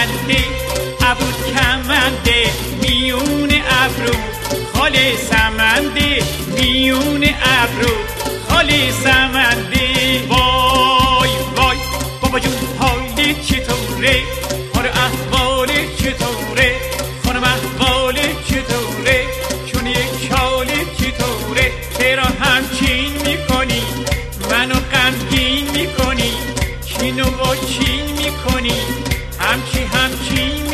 سمنده عبود کمنده میون ابرو خاله سمنده میون ابرو خاله سمنده وای وای بابا جون حال چطوره حال احوال چطوره خانم احوال چطوره چون یک حال چطوره چرا همچین میکنی منو غمگین میکنی چین و با چین میکنی همچین